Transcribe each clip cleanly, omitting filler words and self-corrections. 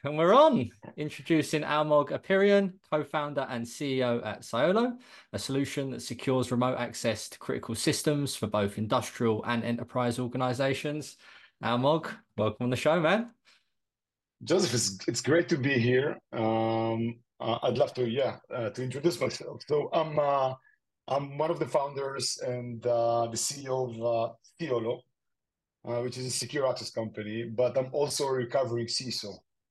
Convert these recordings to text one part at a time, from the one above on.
And we're on introducing Almog Apirian, co-founder and CEO at Siolo, a solution that secures remote access to critical systems for both industrial and enterprise organizations. Almog, welcome on the show, man. Joseph, it's great to be here. I'd love to, to introduce myself. I'm one of the founders and the CEO of Theolo, which is a secure access company, but I'm also a recovering CISO.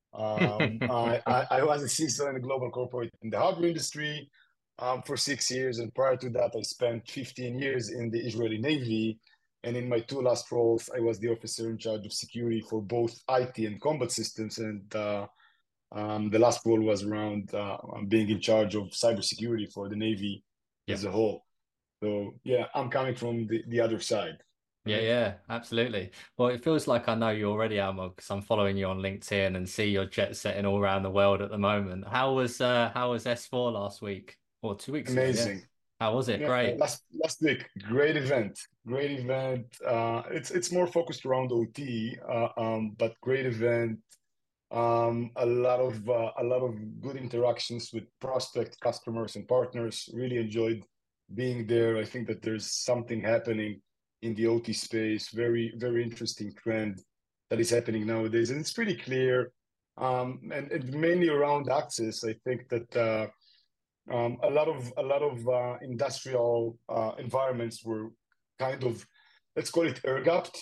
I was a CISO in a global corporate in the hardware industry for 6 years, and prior to that, I spent 15 years in the Israeli Navy. And in my two last roles, I was the officer in charge of security for both IT and combat systems. And the last role was around being in charge of cybersecurity for the Navy Yeah. as a whole. So yeah, I'm coming from the other side. Yeah, yeah, absolutely. Well, it feels like I know you already, Almog, because I'm following you on LinkedIn and see your jet setting all around the world at the moment. How was S4 last week or 2 weeks ago? Yeah. Amazing. How was it? Yeah, Great. last week, great event. Great event. It's more focused around OT, but great event. A lot of good interactions with prospect customers and partners. Really enjoyed being there. I think that there's something happening in the OT space. Very, very interesting trend that is happening nowadays, and it's pretty clear. And mainly around access. I think that a lot of industrial environments were kind of, let's call it air gapped,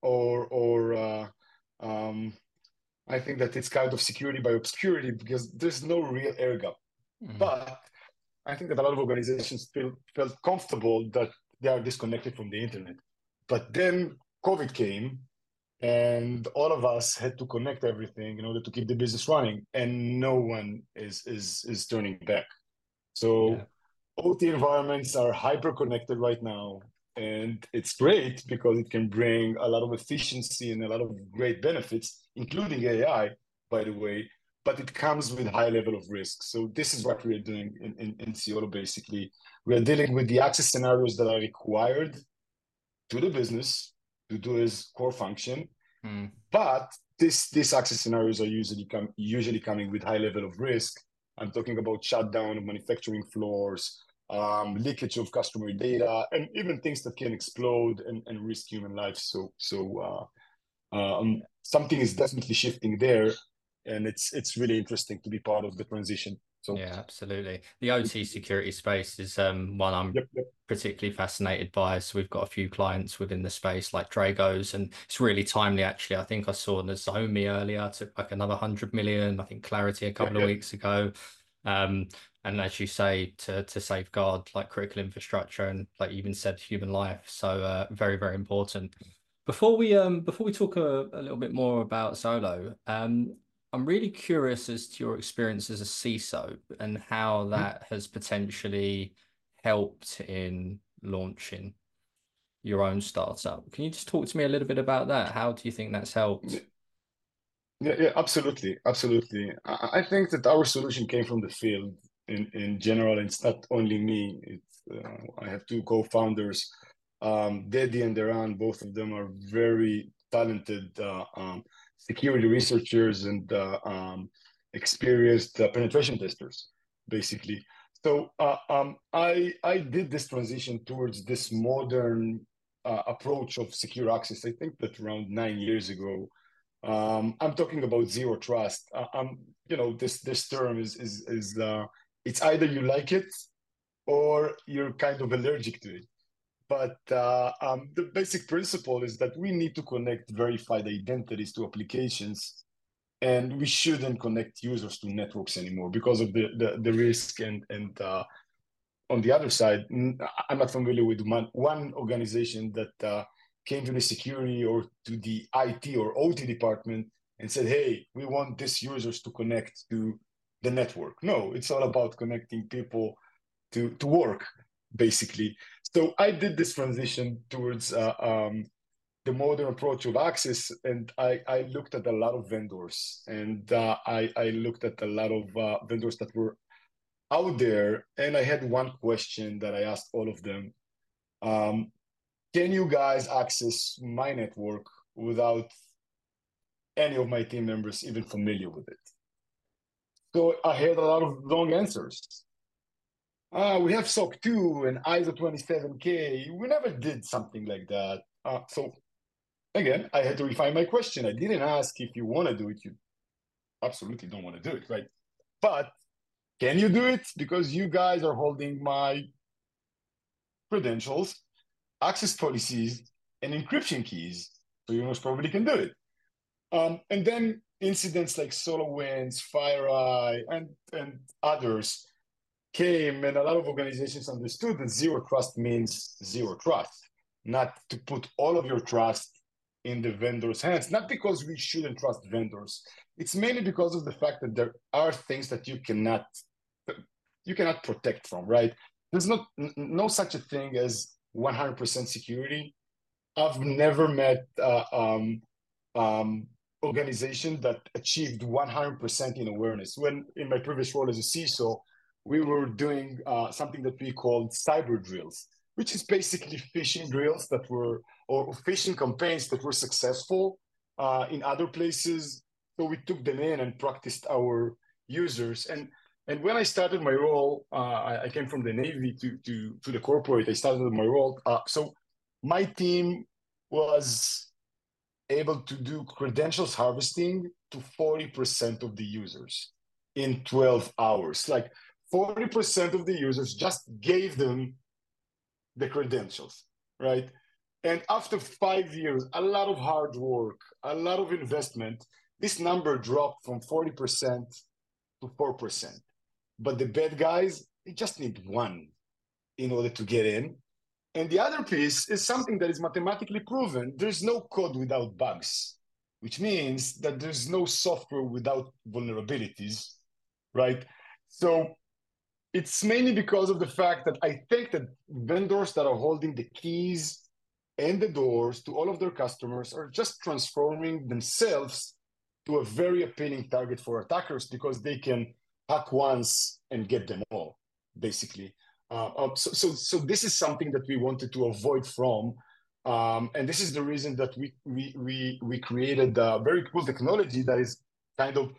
or um, I think that it's kind of security by obscurity because there's no real air gap. Mm. But I think that a lot of organizations felt comfortable that they are disconnected from the internet. But then COVID came, and all of us had to connect everything in order to keep the business running, and no one is turning back. Yeah. So OT environments are hyper connected right now, and it's great because it can bring a lot of efficiency and a lot of great benefits, including AI, by the way, but it comes with high level of risk. So this is what we're doing in Ciolo, basically. We're dealing with the access scenarios that are required to the business to do its core function, Mm. but these access scenarios are usually coming with high level of risk. I'm talking about shutdown of manufacturing floors, leakage of customer data, and even things that can explode and risk human life. Something is definitely shifting there, and it's really interesting to be part of the transition. So, Yeah, absolutely. The OT security space is one I'm yep, yep, particularly fascinated by. So we've got a few clients within the space like Dragos, and it's really timely actually. I think I saw Nozomi earlier, took like another 100 million, I think Clarity a yep, couple of yep. weeks ago. Um, and as you say, to safeguard like critical infrastructure and like you even said, human life. So very, very important. Before we talk a little bit more about Solo, I'm really curious as to your experience as a CISO and how Mhm. that has potentially helped in launching your own startup. Can you just talk to me a little bit about that? How do you think that's helped? Yeah, absolutely, absolutely. I think that our solution came from the field in general. It's not only me. I have two co-founders, Dedi and Deran. Both of them are very talented security researchers and experienced penetration testers, basically. I did this transition towards this modern approach of secure access. I think that around 9 years ago. I'm talking about zero trust. This term is it's either you like it or you're kind of allergic to it. But the basic principle is that we need to connect verified identities to applications, and we shouldn't connect users to networks anymore because of the risk. And on the other side, I'm not familiar with one organization that came to the security or to the IT or OT department and said, "Hey, we want these users to connect to the network." No, it's all about connecting people to work, basically. So I did this transition towards the modern approach of access, and I looked at a lot of vendors, and I looked at a lot of vendors that were out there, and I had one question that I asked all of them. Um, can you guys access my network without any of my team members even familiar with it? So I had a lot of long answers. We have SOC 2 and ISO 27K. We never did something like that. So again, I had to refine my question. I didn't ask if you want to do it. You absolutely don't want to do it, right? But can you do it? Because you guys are holding my credentials, access policies, and encryption keys. So you most probably can do it. And then incidents like SolarWinds, FireEye, and others came, and a lot of organizations understood that zero trust means zero trust, not to put all of your trust in the vendor's hands, not because we shouldn't trust vendors. It's mainly because of the fact that there are things that you cannot protect from, right? There's no such a thing as 100% security. I've never met organization that achieved 100% in awareness. When in my previous role as a CISO, we were doing something that we called cyber drills, which is basically phishing drills that were, or phishing campaigns that were successful in other places. So we took them in and practiced our users. And when I started my role, I came from the Navy to the corporate. I started my role. So my team was able to do credentials harvesting to 40% of the users in 12 hours. Like 40% of the users just gave them the credentials, right? And after 5 years, a lot of hard work, a lot of investment, this number dropped from 40% to 4%. But the bad guys, they just need one in order to get in. And the other piece is something that is mathematically proven. There's no code without bugs, which means that there's no software without vulnerabilities, right? So it's mainly because of the fact that I think that vendors that are holding the keys and the doors to all of their customers are just transforming themselves to a very appealing target for attackers because they can hack once and get them all, basically. So this is something that we wanted to avoid from, and this is the reason that we created a very cool technology that is kind of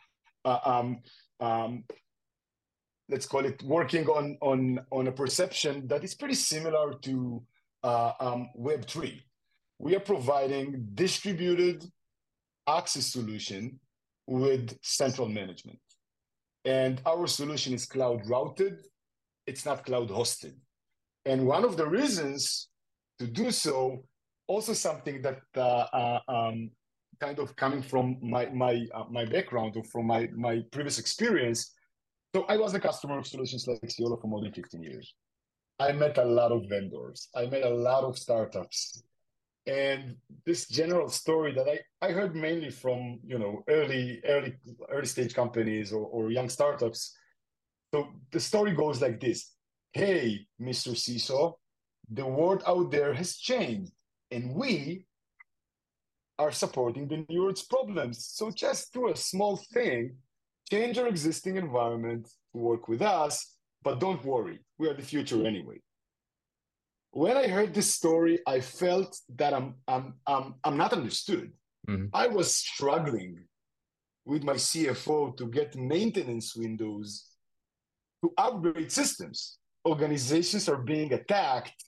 let's call it working on a perception that is pretty similar to Web3. We are providing distributed access solution with central management, and our solution is cloud routed. It's not cloud hosted. And one of the reasons to do so, also something that kind of coming from my background or from my previous experience. So I was a customer of solutions like Ciolo for more than 15 years. I met a lot of vendors. I met a lot of startups. And this general story that I heard mainly from early stage companies or young startups. So the story goes like this. Hey, Mr. CISO, the world out there has changed, and we are supporting the new world's problems. So just do a small thing, change our existing environment to work with us, but don't worry, we are the future anyway. When I heard this story, I felt that I'm not understood. Mm-hmm. I was struggling with my CFO to get maintenance windows to upgrade systems. Organizations are being attacked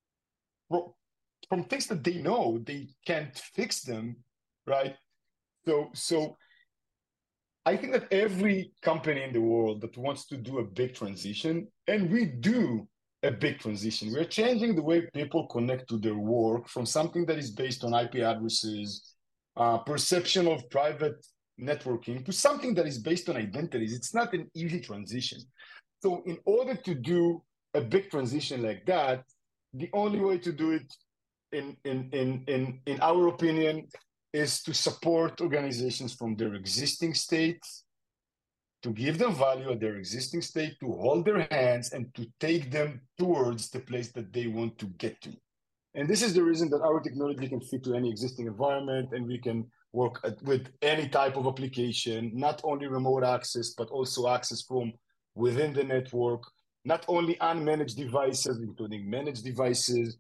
from things that they know they can't fix them, right? So I think that every company in the world that wants to do a big transition, and we do a big transition, we're changing the way people connect to their work from something that is based on IP addresses, perception of private networking, to something that is based on identities. It's not an easy transition. So in order to do a big transition like that, the only way to do it, in our opinion, is to support organizations from their existing state, to give them value at their existing state, to hold their hands and to take them towards the place that they want to get to. And this is the reason that our technology can fit to any existing environment, and we can work with any type of application, not only remote access, but also access from within the network, not only unmanaged devices, including managed devices.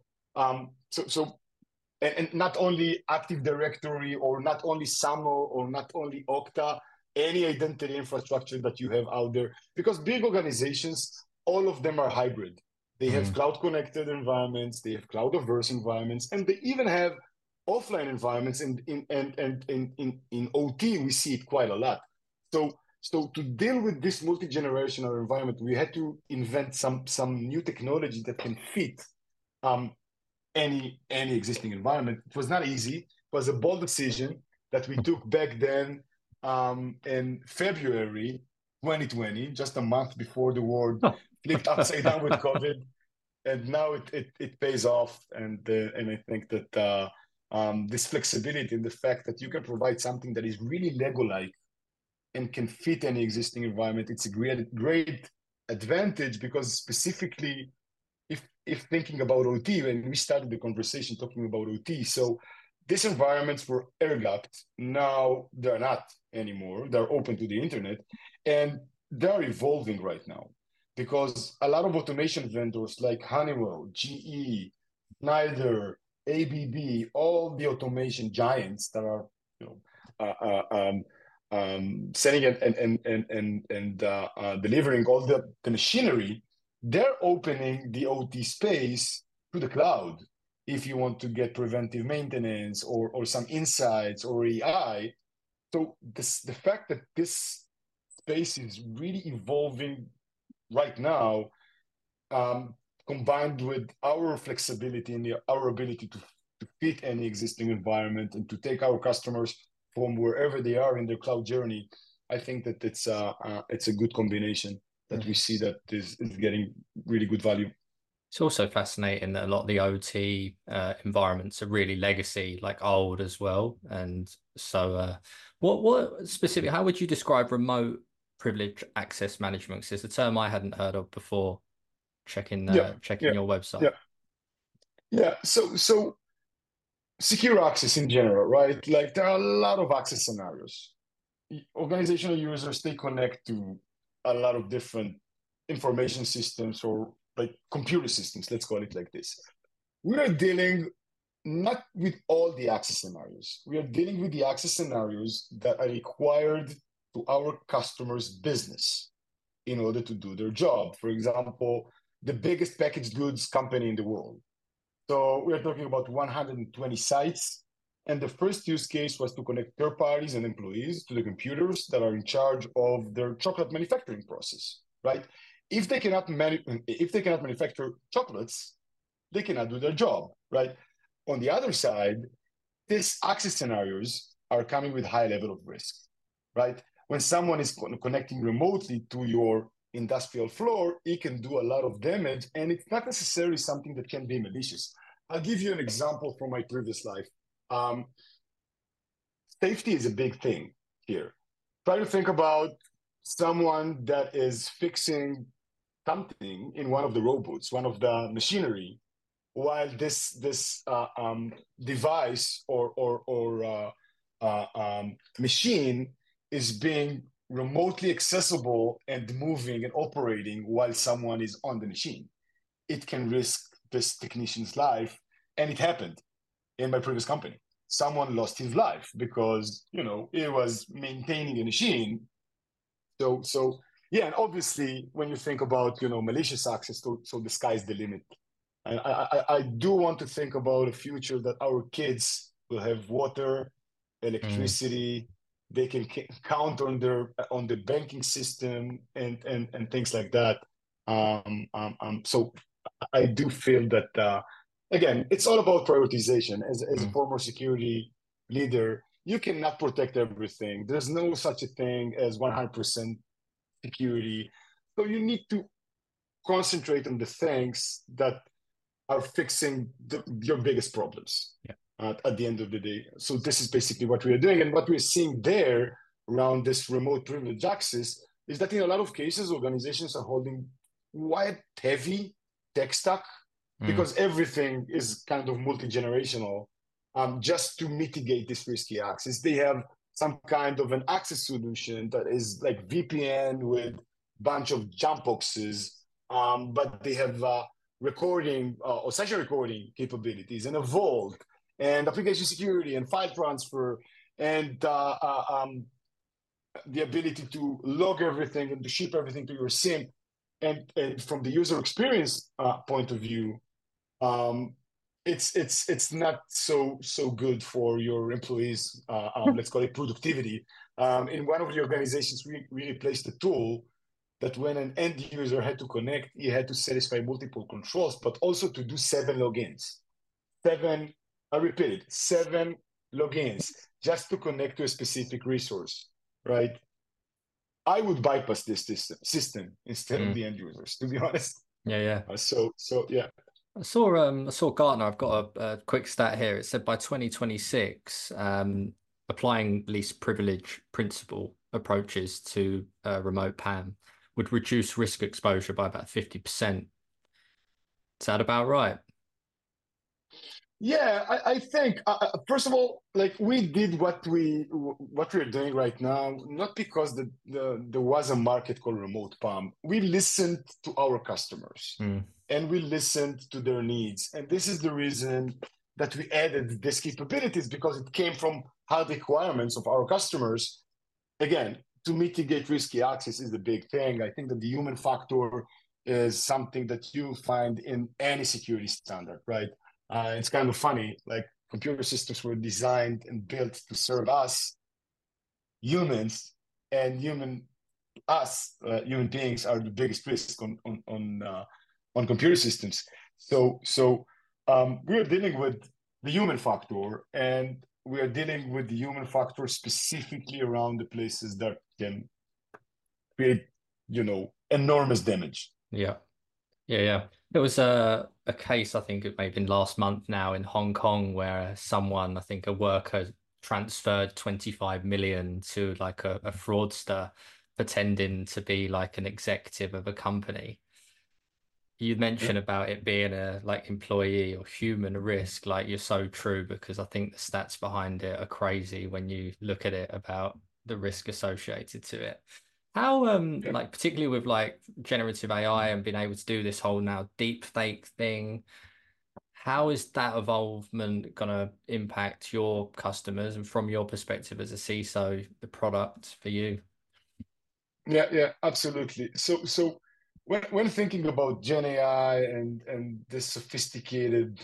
And not only Active Directory or not only SAML or not only Okta, any identity infrastructure that you have out there. Because big organizations, all of them are hybrid. They have cloud connected environments, they have cloud averse environments, and they even have offline environments. In OT, we see it quite a lot. So to deal with this multi-generational environment, we had to invent some new technology that can fit any existing environment. It was not easy. It was a bold decision that we took back then in February 2020, just a month before the world flipped upside down with COVID, and now it pays off. And I think that this flexibility and the fact that you can provide something that is really Lego-like and can fit any existing environment, it's a great advantage, because specifically if thinking about OT, when we started the conversation talking about OT, so these environments were air-gapped. Now they're not anymore. They're open to the internet, and they're evolving right now, because a lot of automation vendors like Honeywell, GE, Schneider, ABB, all the automation giants that are, selling and delivering all the machinery, they're opening the OT space to the cloud. If you want to get preventive maintenance or some insights or AI. So the fact that this space is really evolving right now, combined with our flexibility and our ability to fit any existing environment and to take our customers from wherever they are in their cloud journey, I think that it's a good combination that we see that is getting really good value. It's also fascinating that a lot of the OT environments are really legacy, like old as well. And so what specific, how would you describe remote privilege access management? Because it's a term I hadn't heard of before checking your website. Yeah. So secure access in general, right? Like there are a lot of access scenarios. Organizational users, they connect to a lot of different information systems, or like computer systems, let's call it like this. We are dealing not with all the access scenarios. We are dealing with the access scenarios that are required to our customers' business in order to do their job. For example, the biggest packaged goods company in the world. So we're talking about 120 sites. And the first use case was to connect third parties and employees to the computers that are in charge of their chocolate manufacturing process, right? If they cannot manufacture chocolates, they cannot do their job, right? On the other side, these access scenarios are coming with high level of risk, right? When someone is connecting remotely to your industrial floor, it can do a lot of damage, and it's not necessarily something that can be malicious. I'll give you an example from my previous life. Safety is a big thing here. Try to think about someone that is fixing something in one of the robots, one of the machinery, while this device or machine is being remotely accessible and moving and operating while someone is on the machine. It can risk this technician's life, and it happened in my previous company. Someone lost his life because he was maintaining a machine. So yeah, and obviously when you think about malicious access, so the sky's the limit. And I do want to think about a future that our kids will have water, electricity, they can count on the banking system and things like that. So I do feel that again, it's all about prioritization. As a former security leader, you cannot protect everything. There's no such a thing as 100% security. So you need to concentrate on the things that are fixing your biggest problems at the end of the day. So this is basically what we are doing. And what we're seeing there around this remote privilege access is that in a lot of cases, organizations are holding quite heavy tech stack because everything is kind of multi-generational just to mitigate this risky access. They have some kind of an access solution that is like VPN with a bunch of jump boxes, but they have recording or session recording capabilities and a vault and application security and file transfer and the ability to log everything and to ship everything to your SIEM. And from the user experience point of view, um, it's not so good for your employees. Let's call it productivity. In one of the organizations, we replaced a tool that when an end user had to connect, he had to satisfy multiple controls, but also to do 7 logins. Seven, I repeat it, 7 logins just to connect to a specific resource, right? I would bypass this system instead of Mm. the end users, to be honest. Yeah, yeah. So yeah. I saw Gartner. I've got a quick stat here. It said by 2026, applying least privilege principle approaches to remote PAM would reduce risk exposure by about 50%. Is that about right? Yeah, I think first of all, like we did what we're doing right now, not because there was a market called remote PAM. We listened to our customers Mm. and we listened to their needs, and this is the reason that we added these capabilities because it came from hard requirements of our customers. Again, to mitigate risky access is the big thing. I think that the human factor is something that you find in any security standard, right? It's kind of funny, like computer systems were designed and built to serve us humans, and human beings are the biggest risk on computer systems. So we are dealing with the human factor, and we are dealing with the human factor specifically around the places that can create, enormous damage. Yeah. Yeah, yeah. There was a case, I think it may have been last month now in Hong Kong, where someone, I think a worker, transferred 25 million to like a fraudster pretending to be like an executive of a company. You Yeah, mentioned about it being a like employee or human risk, like you're so true because I think the stats behind it are crazy when you look at it about the risk associated to it. How yeah. like particularly with like generative AI and being able to do this whole now deep fake thing, how is that evolvement gonna impact your customers and from your perspective as a CISO, the product for you? Yeah, absolutely. So when thinking about Gen AI and this sophisticated,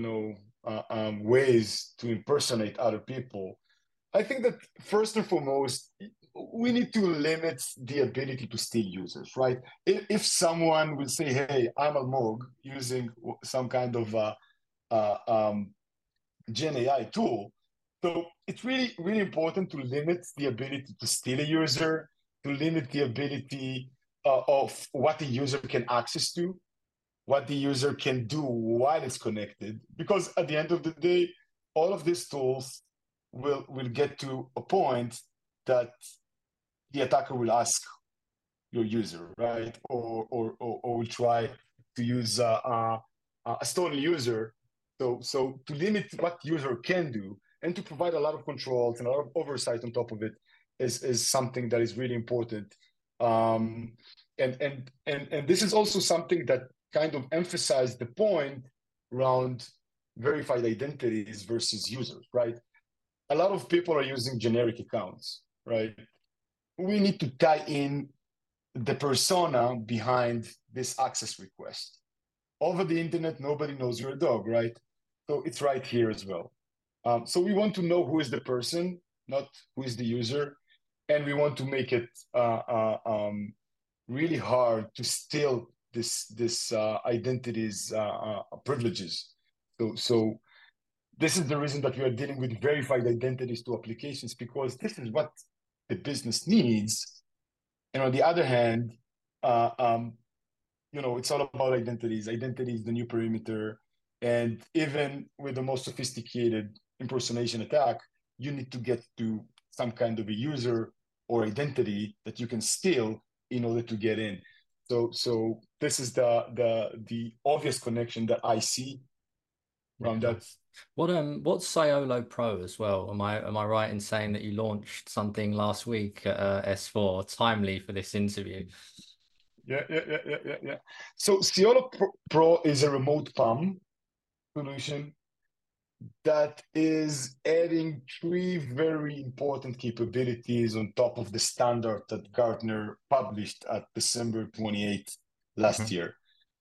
ways to impersonate other people, I think that first and foremost, we need to limit the ability to steal users, right? If someone will say, "Hey, I'm Almog," using some kind of uh, um, Gen AI tool. So it's really important to limit the ability to steal a user, to limit the ability of what the user can access to, what the user can do while it's connected. Because at the end of the day, all of these tools will get to a point that the attacker will ask your user, right? Or will try to use a stolen user. So to limit what user can do and to provide a lot of controls and a lot of oversight on top of it is something that is really important. Um, and this is also something that kind of emphasized the point around verified identities versus users, right? A lot of people are using generic accounts, right? We need to tie in the persona behind this access request. Over the internet, nobody knows you're a dog, right? So it's right here as well. So we want to know who is the person, not who is the user, and we want to make it really hard to steal this identity's privileges. So this is the reason that we are dealing with verified identities to applications because this is what the business needs. And on the other hand, uh, um, it's all about identities. Identity is the new perimeter. And even with the most sophisticated impersonation attack, you need to get to some kind of a user or identity that you can steal in order to get in. So this is the obvious connection that I see Yeah, around that. nice. What's Siolo Pro as well? Am I right in saying that you launched something last week at S4, timely for this interview? Yeah. So Ciolo Pro is a remote PAM solution. that is adding three very important capabilities on top of the standard that Gartner published at December 28th last year.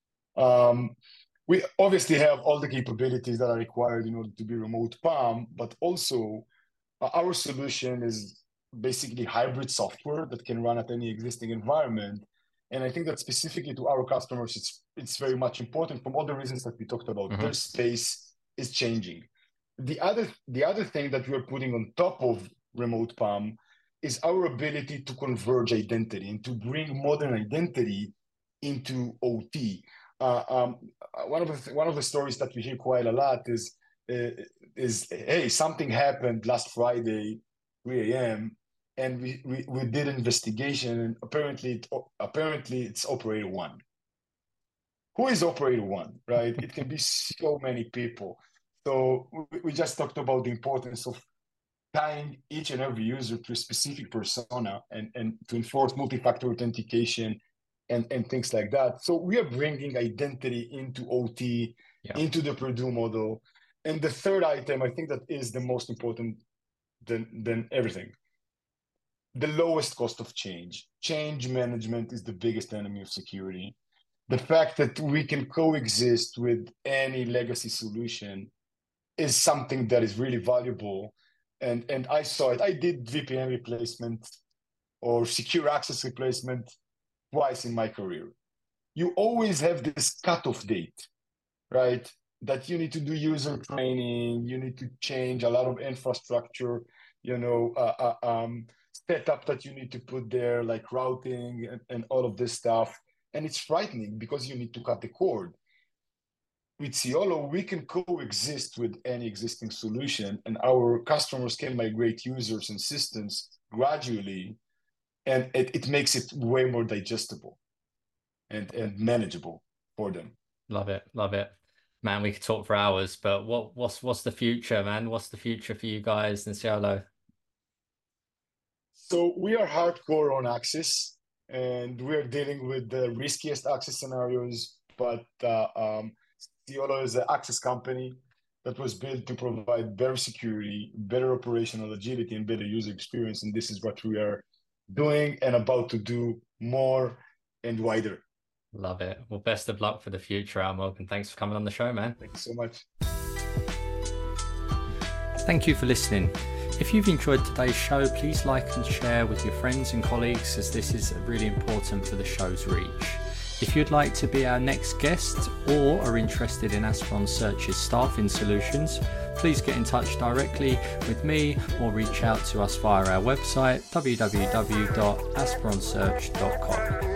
We obviously have all the capabilities that are required in order to be remote PAM, but also our solution is basically hybrid software that can run at any existing environment. And I think that specifically to our customers, it's very much important from all the reasons that we talked about. Their space is changing. The other thing that we're putting on top of remote PAM is our ability to converge identity and to bring modern identity into OT. One of the stories that we hear quite a lot is hey, something happened last Friday, 3 a.m. and we did an investigation, and apparently it's operator one. Who is operator one, right? It can be so many people. So we just talked about the importance of tying each and every user to a specific persona and to enforce multi-factor authentication and things like that. So we are bringing identity into OT, into the Purdue model. And the third item, I think that is the most important than everything. The lowest cost of change. Change management is the biggest enemy of security. The fact that we can coexist with any legacy solution is something that is really valuable. And I saw it. I did VPN replacement or secure access replacement twice in my career. You always have this cutoff date, right? That you need to do user training, you need to change a lot of infrastructure, setup that you need to put there, like routing and all of this stuff. And it's frightening because you need to cut the cord. With Ciolo, we can coexist with any existing solution, and our customers can migrate users and systems gradually, and it makes it way more digestible and manageable for them. Love it. Man, we could talk for hours, but what's the future, man? What's the future for you guys in Ciolo? So we are hardcore on access, and we're dealing with the riskiest access scenarios, but Ciolo is an access company that was built to provide better security, better operational agility, and better user experience. And this is what we are doing and about to do more and wider. Love it. Well, best of luck for the future, Almog, and thanks for coming on the show, man. Thanks so much. Thank you for listening. If you've enjoyed today's show, please like and share with your friends and colleagues, as this is really important for the show's reach. If you'd like to be our next guest or are interested in Aspiron Search's staffing solutions, please get in touch directly with me or reach out to us via our website www.aspironsearch.com.